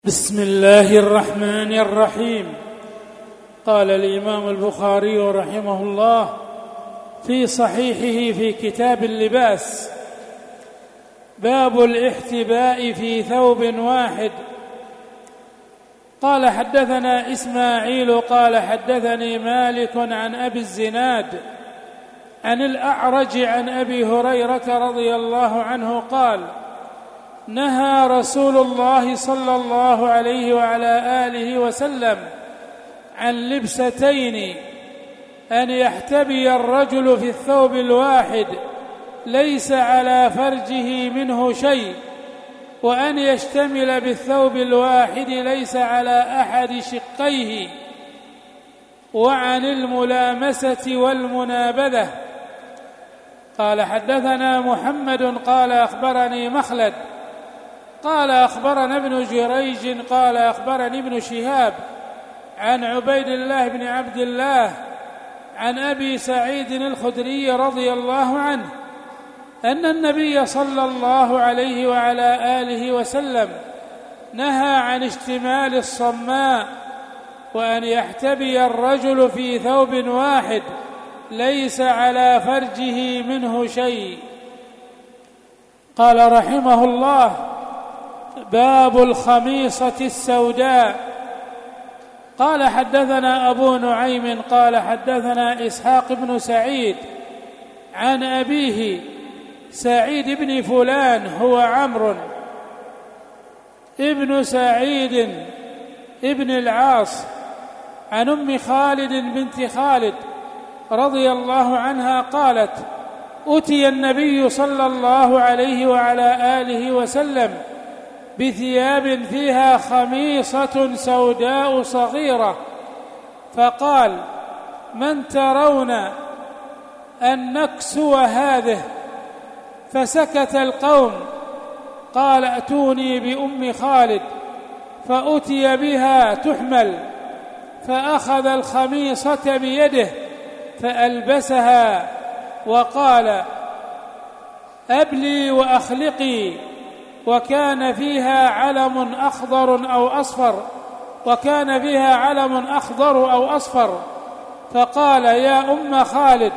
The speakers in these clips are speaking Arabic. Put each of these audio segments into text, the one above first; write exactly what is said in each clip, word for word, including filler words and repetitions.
بسم الله الرحمن الرحيم. قال الإمام البخاري رحمه الله في صحيحه في كتاب اللباس: باب الاحتباء في ثوب واحد. قال حدثنا إسماعيل قال حدثني مالك عن أبي الزناد عن الأعرج عن أبي هريرة رضي الله عنه قال: نهى رسول الله صلى الله عليه وعلى آله وسلم عن لبستين: أن يحتبي الرجل في الثوب الواحد ليس على فرجه منه شيء، وأن يشتمل بالثوب الواحد ليس على أحد شقيه، وعن الملامسة والمنابذة. قال حدثنا محمد قال أخبرني مخلد قال أخبرنا ابن جريج قال أخبرني ابن شهاب عن عبيد الله بن عبد الله عن أبي سعيد الخدري رضي الله عنه أن النبي صلى الله عليه وعلى آله وسلم نهى عن اشتمال الصماء، وأن يحتبي الرجل في ثوب واحد ليس على فرجه منه شيء. قال رحمه الله: باب الخميصة السوداء. قال حدثنا أبو نعيم قال حدثنا إسحاق بن سعيد عن أبيه سعيد بن فلان هو عمرو ابن سعيد ابن العاص عن أم خالد بنت خالد رضي الله عنها قالت: أتي النبي صلى الله عليه وعلى آله وسلم بثياب فيها خميصة سوداء صغيرة، فقال: من ترون أن نكسو هذه؟ فسكت القوم. قال: ائتوني بأم خالد، فأتي بها تحمل، فأخذ الخميصة بيده فألبسها وقال: أبلي وأخلقي. وكان فيها علم أخضر أو أصفر وكان فيها علم أخضر أو أصفر فقال: يا أم خالد،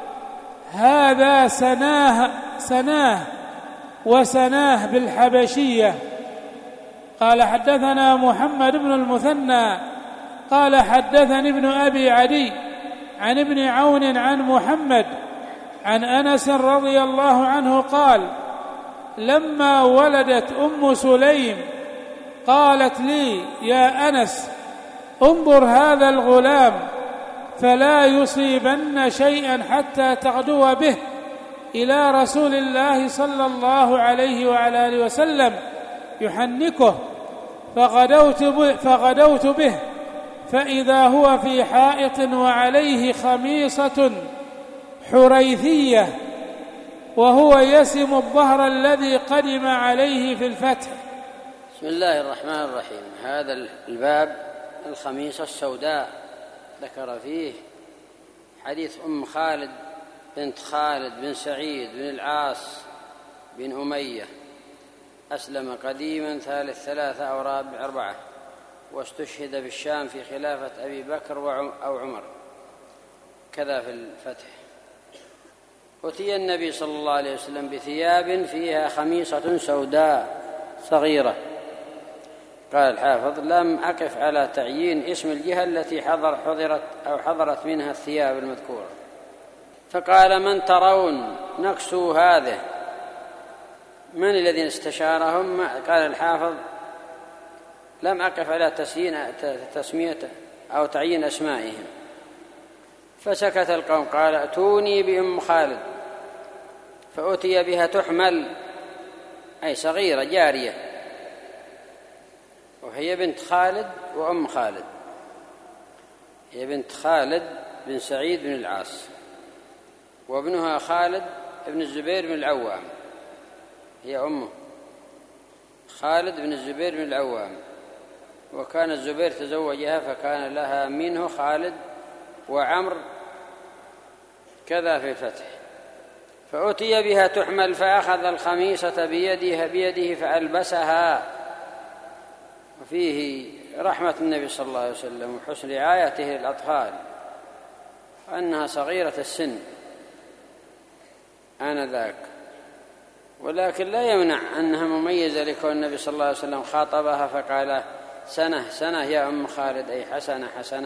هذا سناه سناه وسناه بالحبشية. قال حدثنا محمد بن المثنى قال حدثني ابن أبي عدي عن ابن عون عن محمد عن أنس رضي الله عنه قال: لما ولدت أم سليم قالت لي: يا أنس، انظر هذا الغلام فلا يصيبن شيئا حتى تغدو به إلى رسول الله صلى الله عليه وعلى آله وسلم يحنكه. فغدوت به, فغدوت به فإذا هو في حائط وعليه خميصة حريثية، وهو يسم الظهر الذي قدم عليه في الفتح. بسم الله الرحمن الرحيم. هذا الباب الخميصة السوداء ذكر فيه حديث أم خالد بنت خالد بن سعيد بن العاص بن أمية، أسلم قديما ثالث ثلاثة أو رابع أربعة، واستشهد بالشام في خلافة أبي بكر أو عمر، كذا في الفتح. أتي النبي صلى الله عليه وسلم بثياب فيها خميصة سوداء صغيرة. قال الحافظ: لم أقف على تعيين اسم الجهة التي حضر حضرت أو حضرت منها الثياب المذكورة. فقال: من ترون نكسو هذه؟ من الذين استشارهم؟ قال الحافظ: لم أقف على تسمية أو تعيين أسمائهم. فسكت القوم. قال: ائتوني بأم خالد، فأتي بها تحمل، أي صغيرة جارية، وهي بنت خالد وأم خالد، هي بنت خالد بن سعيد بن العاص، وابنها خالد بن الزبير بن العوام، هي أمه خالد بن الزبير بن العوام، وكان الزبير تزوجها فكان لها منه خالد وعمر، كذا في الفتح. فأتي بها تحمل، فأخذ الخميصة بيده, بيده فألبسها وفيه رحمة النبي صلى الله عليه وسلم وحسن رعايته للأطفال، وأنها صغيرة السن آنذاك، ولكن لا يمنع أنها مميزة لكون النبي صلى الله عليه وسلم خاطبها فقال سنة سنة يا أم خالد، أي حسنة حسنة.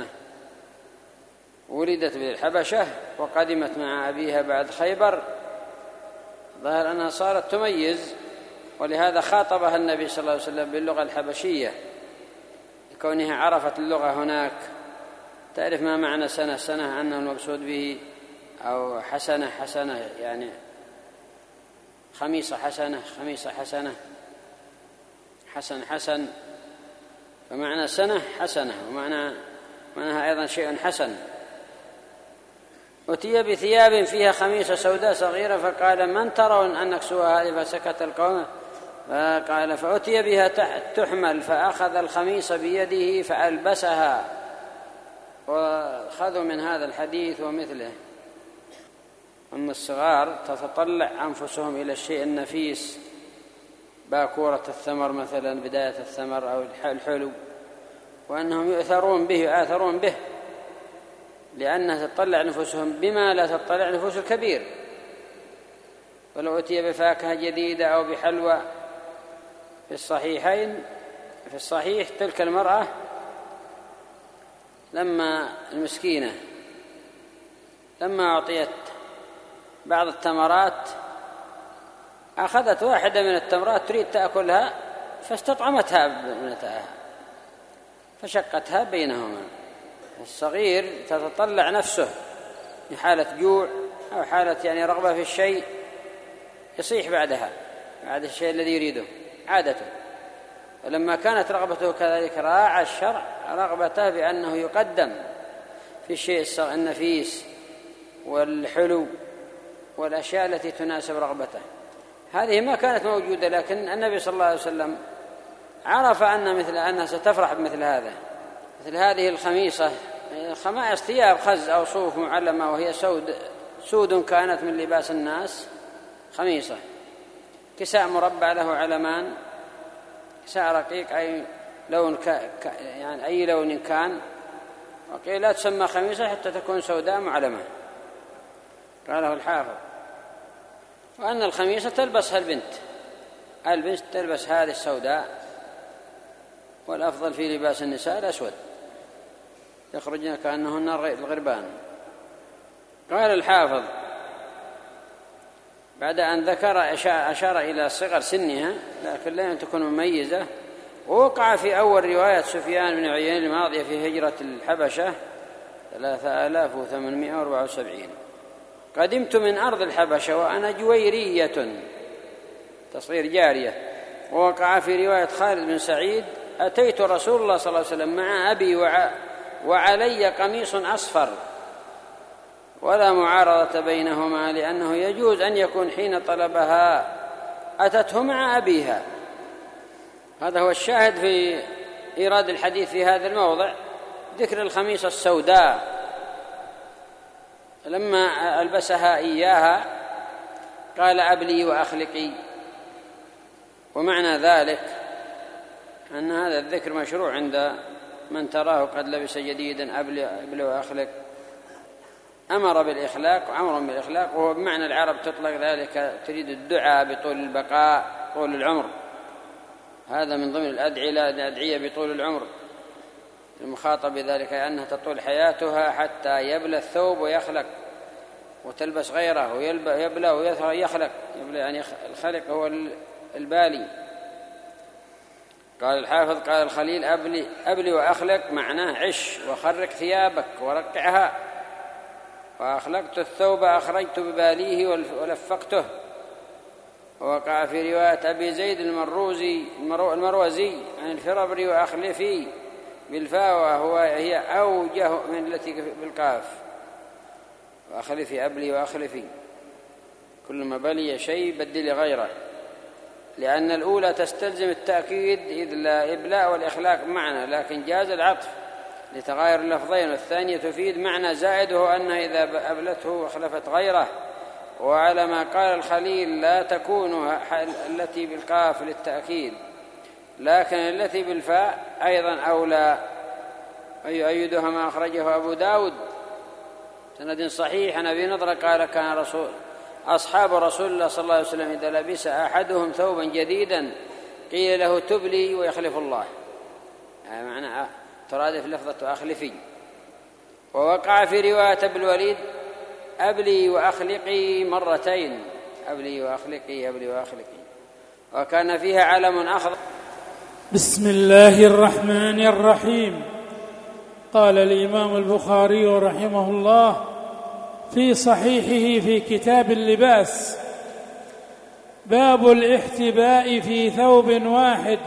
ولدت بالحبشة وقدمت مع أبيها بعد خيبر، ظهر أنها صارت تميز، ولهذا خاطبها النبي صلى الله عليه وسلم باللغة الحبشية لكونها عرفت اللغة هناك، تعرف ما معنى سنة سنة أنه المقصود به، أو حسنة حسنة يعني خميصة حسنة خميصة حسنة حسن حسن، فمعنى سنة حسنة، ومعنى معناها أيضا شيء حسن. أتي بثياب فيها خميصة سوداء صغيرة فقال من ترون أن نكسوها هذه؟ فسكت القوم، فقال فأتي بها تحمل، فأخذ الخميص بيده فألبسها. وأخذوا من هذا الحديث ومثله أن الصغار تتطلع أنفسهم إلى الشيء النفيس، باكورة الثمر مثلا، بداية الثمر أو الحلو، وأنهم يؤثرون به يؤثرون به لأنها تطلع نفوسهم بما لا تطلع نفوس الكبير. ولو أتي بفاكهة جديدة أو بحلوى في الصحيحين في الصحيح تلك المرأة لما المسكينة لما أعطيت بعض التمرات أخذت واحدة من التمرات تريد تأكلها فاستطعمتها ابنتها فشقتها بينهما. الصغير تتطلع نفسه في حالة جوع أو حالة يعني رغبة في الشيء يصيح بعدها بعد الشيء الذي يريده عادته، ولما كانت رغبته كذلك راعى الشرع رغبته بأنه يقدم في الشيء النفيس والحلو والأشياء التي تناسب رغبته. هذه ما كانت موجودة، لكن النبي صلى الله عليه وسلم عرف أن مثل أنها ستفرح بمثل هذا، مثل هذه الخميصة، خمائص ثياب خز أو صوف معلمة وهي سود سود كانت من لباس الناس، خميصة كساء مربع له علمان، كساء رقيق أي لون ك... ك... يعني أي لون كان، وقيل لا تسمى خميصة حتى تكون سوداء معلمة، قاله الحافظ. وأن الخميصة تلبسها البنت البنت تلبس هذه السوداء، والأفضل في لباس النساء الأسود يخرجن كأنهن الغربان. قال الحافظ بعد أن ذكر أشار إلى صغر سنها لكن لا تكون مميزة. ووقع في أول رواية سفيان بن عيينة الماضية في هجرة الحبشة ثلاثة آلاف وثمانمائة وأربعة وسبعين: قدمت من أرض الحبشة وأنا جويرية، تصغير جارية. ووقع في رواية خالد بن سعيد: أتيت رسول الله صلى الله عليه وسلم مع أبي وع... وعلي قميص أصفر، ولا معارضة بينهما لأنه يجوز أن يكون حين طلبها أتته مع أبيها. هذا هو الشاهد في إيراد الحديث في هذا الموضع، ذكر الخميص السوداء لما ألبسها إياها قال أبلي وأخلقي. ومعنى ذلك أن هذا الذكر مشروع عند من تراه قد لبس جديدا أبلي وأخلق، أمر بالإخلاق وأمر بالإخلاق، وهو بمعنى العرب تطلق ذلك تريد الدعاء بطول البقاء طول العمر، هذا من ضمن الأدعية بطول العمر المخاطب بذلك أنها تطول حياتها حتى يبلى الثوب ويخلق وتلبس غيره ويبلى ويخلق. يبلى يعني الخلق هو البالي. قال الحافظ قال الخليل: أبلي, أبلي وأخلق معناه عش وخرق ثيابك ورقعها، وأخلقت الثوب أخرجت بباليه ولفقته. ووقع في رواية أبي زيد المروزي المروزي عن الفربري: وأخلفي بالفاء وهو هي أوجه من التي بالقاف، وأخلفي أبلي وأخلفي، كل ما بلي شيء بدل غيره، لأن الأولى تستلزم التأكيد إذ لا إبلاء والإخلاق معنى، لكن جاز العطف لتغاير اللفظين، والثانية تفيد معنى زائده أن إذا أبلته وأخلفت غيره. وعلى ما قال الخليل لا تكون التي بالقاف للتأكيد، لكن التي بالفاء أيضا أولى، ويؤيدها ما أخرجه أبو داود سند صحيح عن أبي نضرة قال كان رسول أصحاب رسول الله صلى الله عليه وسلم إذا لبس أحدهم ثوبا جديدا قيل له تبلي ويخلف الله، يعني معنى ترادف لفظة أخلفي. ووقع في رواية ابن الوليد أبلي وأخلقي مرتين، أبلي وأخلقي أبلي وأخلقي، وكان فيها علم أخضر. بسم الله الرحمن الرحيم. قال الإمام البخاري رحمه الله في صحيحه في كتاب اللباس: باب الاحتباء في ثوب واحد.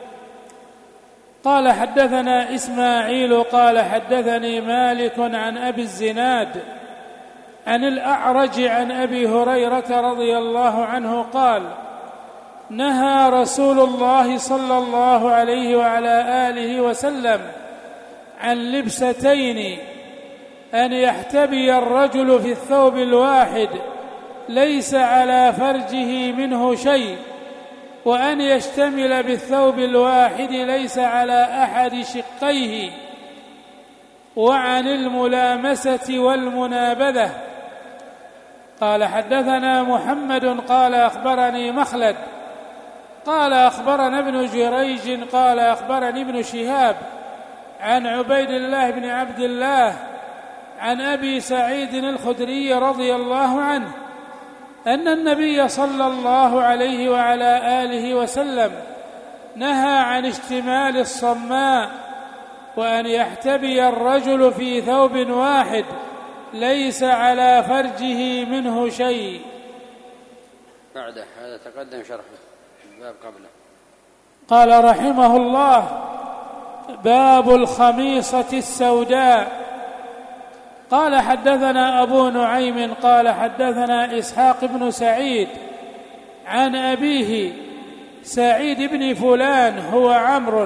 قال حدثنا إسماعيل قال حدثني مالك عن أبي الزناد عن الأعرج عن أبي هريرة رضي الله عنه قال: نهى رسول الله صلى الله عليه وعلى آله وسلم عن لبستين: أن يحتبي الرجل في الثوب الواحد ليس على فرجه منه شيء، وأن يشتمل بالثوب الواحد ليس على أحد شقيه، وعن الملامسة والمنابذة. قال حدثنا محمد قال أخبرني مخلد قال أخبرنا ابن جريج قال أخبرني ابن شهاب عن عبيد الله بن عبد الله عن أبي سعيد الخدري رضي الله عنه أن النبي صلى الله عليه وعلى آله وسلم نهى عن اشتمال الصماء، وأن يحتبي الرجل في ثوب واحد ليس على فرجه منه شيء. بعده هذا تقدم شرحه الباب قبله. قال رحمه الله: باب الخميصة السوداء. قال حدثنا أبو نعيم قال حدثنا إسحاق بن سعيد عن أبيه سعيد بن فلان هو عمرو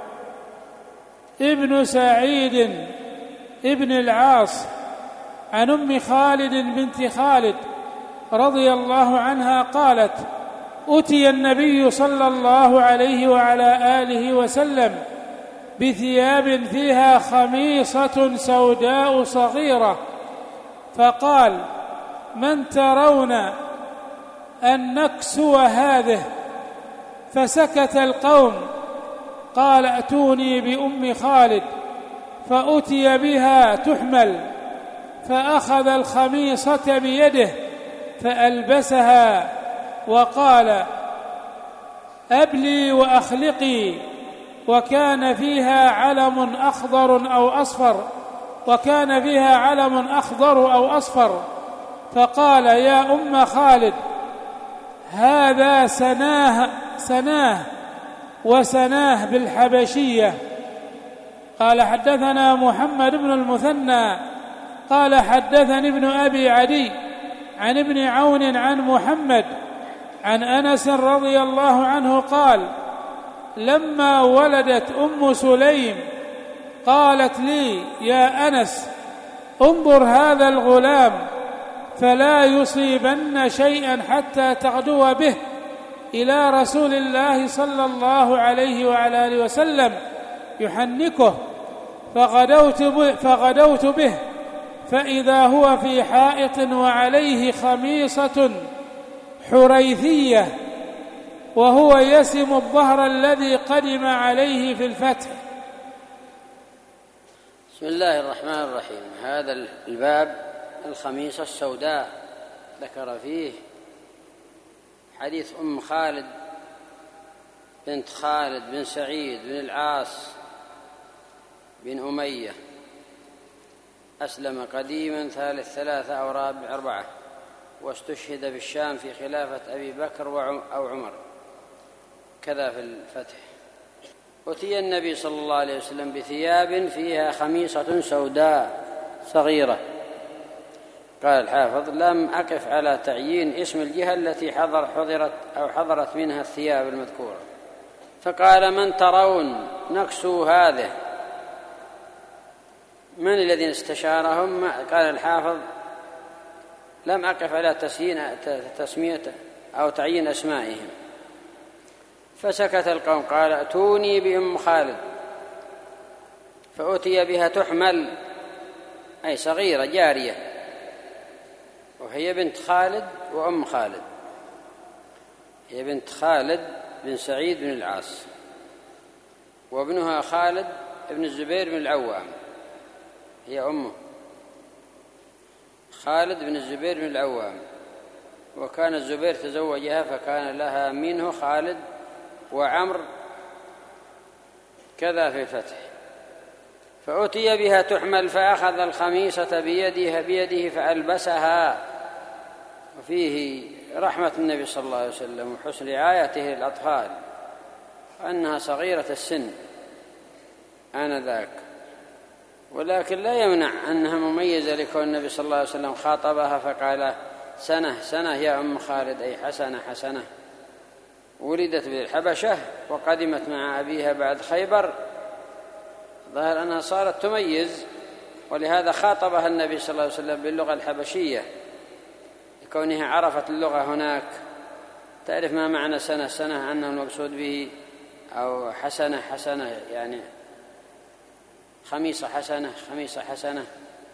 ابن سعيد ابن العاص عن أم خالد بنت خالد رضي الله عنها قالت: أتي النبي صلى الله عليه وعلى آله وسلم بثياب فيها خميصة سوداء صغيرة، فقال: من ترون أن نكسو هذه؟ فسكت القوم. قال: ائتوني بأم خالد، فأتي بها تحمل، فأخذ الخميصة بيده فألبسها وقال: أبلي وأخلقي. وكان فيها علم أخضر أو أصفر وكان فيها علم أخضر أو أصفر فقال: يا أم خالد، هذا سناه سناه وسناه بالحبشية. قال حدثنا محمد بن المثنى قال حدثني ابن أبي عدي عن ابن عون عن محمد عن أنس رضي الله عنه قال: لما ولدت أم سليم قالت لي: يا أنس، انظر هذا الغلام فلا يصيبن شيئا حتى تغدو به إلى رسول الله صلى الله عليه وعلى آله وسلم يحنكه. فغدوت به, فغدوت به فإذا هو في حائط وعليه خميصة حريثية، وهو يسم الظهر الذي قدم عليه في الفتح. بسم الله الرحمن الرحيم. هذا الباب الخميصة السوداء ذكر فيه حديث أم خالد بنت خالد بن سعيد بن العاص بن أمية، أسلم قديما ثالث ثلاثة أو رابع أربعة، واستشهد بالشام في خلافة أبي بكر أو عمر، كذا في الفتح. أتي النبي صلى الله عليه وسلم بثياب فيها خميصة سوداء صغيرة. قال الحافظ: لم أقف على تعيين اسم الجهة التي حضر حضرت أو حضرت منها الثياب المذكورة. فقال: من ترون نكسو هذه؟ من الذين استشارهم؟ قال الحافظ: لم أقف على تسمية أو تعيين أسمائهم. فسكت القوم. قال ائتوني بأم خالد، فأتي بها تحمل، أي صغيرة جارية، وهي بنت خالد وأم خالد، هي بنت خالد بن سعيد بن العاص، وابنها خالد بن الزبير بن العوام، هي أمه خالد بن الزبير بن العوام، وكان الزبير تزوجها فكان لها منه خالد وعمر كذا في الفتح. فأتي بها تحمل فأخذ الخميصة بيده بيده فألبسها. وفيه رحمة النبي صلى الله عليه وسلم وحسن رعايته للأطفال، أنها صغيرة السن آنذاك، ولكن لا يمنع أنها مميزة لكون النبي صلى الله عليه وسلم خاطبها فقال سنة سنة يا أم خالد، أي حسنة حسنة. ولدت بالحبشة وقدمت مع أبيها بعد خيبر، ظهر أنها صارت تميز، ولهذا خاطبها النبي صلى الله عليه وسلم باللغة الحبشية لكونها عرفت اللغة هناك، تعرف ما معنى سنة سنة، أنه المقصود به أو حسنة حسنة، يعني خميصة حسنة خميصة حسنة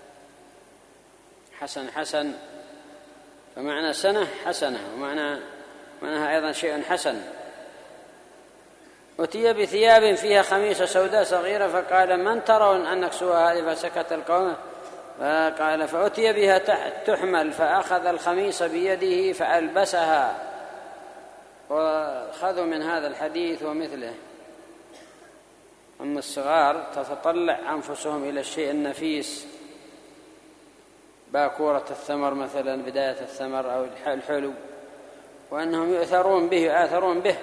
حسن حسن، فمعنى سنة حسنة، ومعنى معناها أيضا شيء حسن. أتي بثياب فيها خميصة سوداء صغيرة فقال من ترون أن نكسوها هذه؟ فسكت القوم. فقال فأتي بها تحمل فأخذ الخميص بيده فألبسها. وخذوا من هذا الحديث ومثله أن الصغار تتطلع أنفسهم إلى الشيء النفيس، باكورة الثمر مثلا، بداية الثمر أو الحلو، وأنهم يؤثرون به يؤثرون به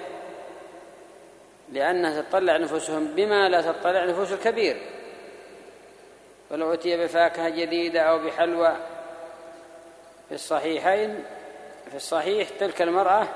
لأنها تطلع نفوسهم بما لا تطلع نفوس الكبير. فلو أتي بفاكهة جديدة أو بحلوى، في الصحيحين في الصحيح تلك المرأة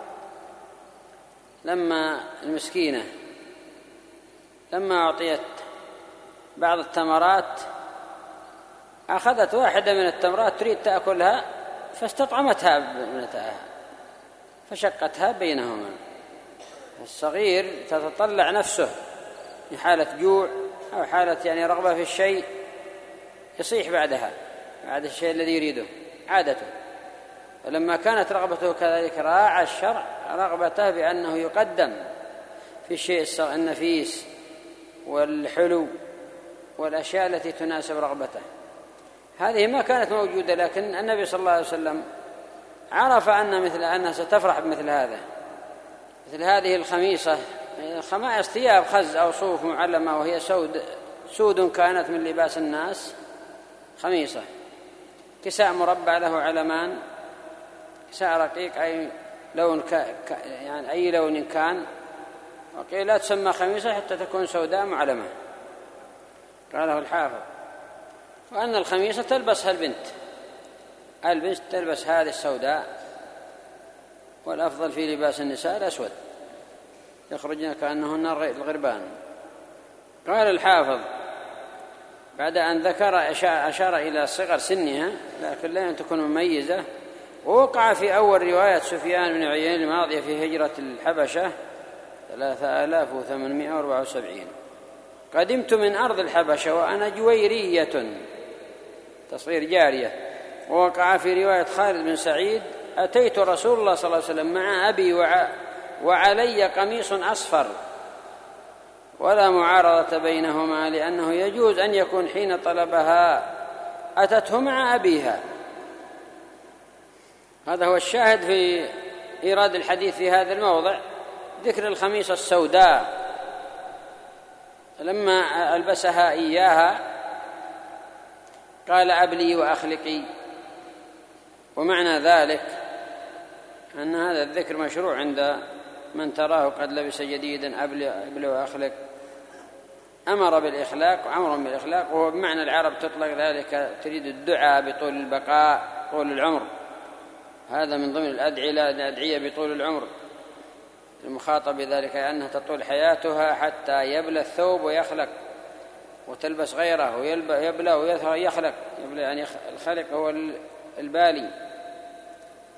لما المسكينة لما أعطيت بعض التمرات أخذت واحدة من التمرات تريد تأكلها فاستطعمتها ابنتها فشقتها بينهما. الصغير تتطلع نفسه في حالة جوع أو حالة يعني رغبة في الشيء يصيح بعدها بعد الشيء الذي يريده عادته. فلما كانت رغبته كذلك راعى الشرع رغبته بأنه يقدم في الشيء النفيس والحلو والأشياء التي تناسب رغبته. هذه ما كانت موجودة، لكن النبي صلى الله عليه وسلم عرف أن مثل أنها ستفرح بمثل هذا، مثل هذه الخميصة، خمائص ثياب خز أو صوف معلمة وهي سود سود كانت من لباس الناس، خميصة كساء مربع له علمان، كساء رقيق أي لون ك... ك... يعني أي لون كان، وقيل لا تسمى خميصة حتى تكون سوداء معلمة، قاله الحافظ. وأن الخميصة تلبسها البنت البنت تلبس هذه السوداء، والأفضل في لباس النساء الأسود يخرجن كأنهن الغربان. قال الحافظ بعد أن ذكر أشار إلى صغر سنها لكن لا أن تكون مميزة. ووقع في أول رواية سفيان بن عيينة الماضية في هجرة الحبشة ثلاثة آلاف وثمانمائة وأربعة وسبعين: قدمت من أرض الحبشة وأنا جويرية، تصغير جارية. ووقع في رواية خالد بن سعيد: أتيت رسول الله صلى الله عليه وسلم مع أبي وع... وعلي قميص أصفر، ولا معارضة بينهما لأنه يجوز أن يكون حين طلبها أتته مع أبيها. هذا هو الشاهد في إيراد الحديث في هذا الموضع، ذكر الخميصة السوداء لما ألبسها إياها قال أبلي وأخلقي. ومعنى ذلك أن هذا الذكر مشروع عند من تراه قد لبس جديدا أبلي وأخلق، أمر بالإخلاق وأمر بالإخلاق، وهو بمعنى العرب تطلق ذلك تريد الدعاء بطول البقاء طول العمر، هذا من ضمن الأدعية بطول العمر المخاطب بذلك أنها تطول حياتها حتى يبلى الثوب ويخلق وتلبس غيره ويبلى ويخلق. يبلى يعني الخلق هو البالي.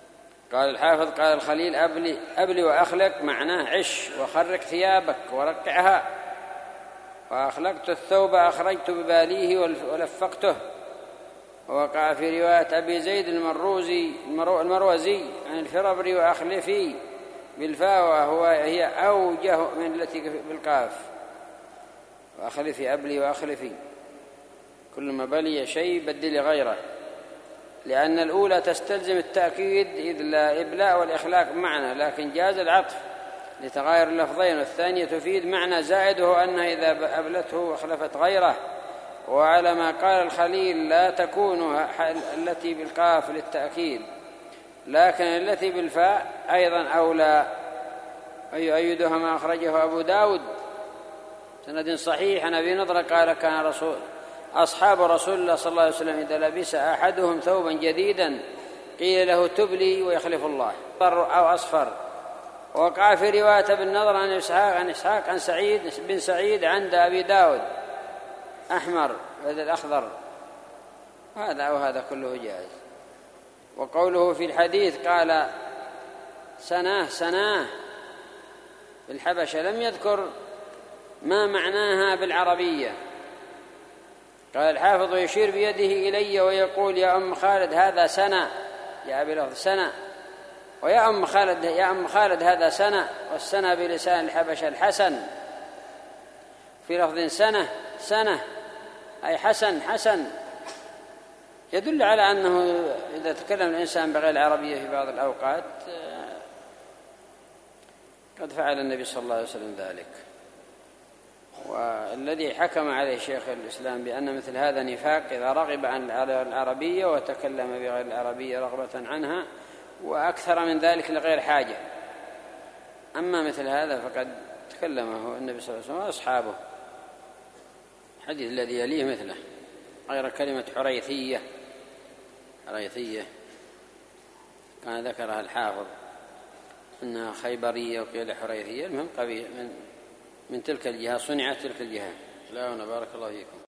قال الحافظ قال الخليل أبلي, أبلي وأخلق معناه عش وخرق ثيابك ورقعها، وأخلقت الثوب أخرجت بباليه ولفقته. ووقع في رواية أبي زيد المروزي المروزي عن الفربري وأخلفي بالفاء، وهو هي أوجه من التي بالقاف، وأخلفي أبلي وأخلفي، كل ما بلي شيء بدل غيره، لأن الأولى تستلزم التأكيد إذ لا إبلاء والإخلاق معنى، لكن جاز العطف لتغاير اللفظين، والثانية تفيد معنى زائد هو أنها إذا أبلته وأخلفت غيره. وعلى ما قال الخليل لا تكون التي بالقاف للتأكيد، لكن التي بالفاء أيضا أولى. أيدها ما أخرجه أبو داود سند صحيح عن أبي نضرة قال كان رسول أصحاب رسول الله صلى الله عليه وسلم إذا لبس أحدهم ثوبا جديدا قيل له تبلي ويخلف الله أو أصفر. وقع في رواية ابن نضر عن إسحاق عن إسحاق عن سعيد بن سعيد عند أبي داود أحمر هذا الأخضر، هذا وهذا كله جائز. وقوله في الحديث قال سناه سناه بالحبشة لم يذكر ما معناها بالعربية. قال الحافظ يشير بيده إلي ويقول يا أم خالد هذا سنة، يا أبي لفظ سنة، ويا أم خالد يا أم خالد هذا سنة، والسنة بلسان الحبشة الحسن، في لفظ سنة سنة أي حسن حسن، يدل على أنه إذا تكلم الإنسان بغير العربية في بعض الأوقات قد فعل النبي صلى الله عليه وسلم ذلك. والذي حكم عليه شيخ الإسلام بأن مثل هذا نفاق إذا رغب عن العربية وتكلم بغير العربية رغبة عنها، وأكثر من ذلك لغير حاجة. أما مثل هذا فقد تكلمه النبي صلى الله عليه وسلم وأصحابه. الحديث الذي يليه مثله غير كلمة حريثية، حريثية كان ذكرها الحافظ أنها خيبرية وقيل حريثية، المهم قبيل من, من تلك الجهة، صنعت تلك الجهة. لا بارك الله فيكم.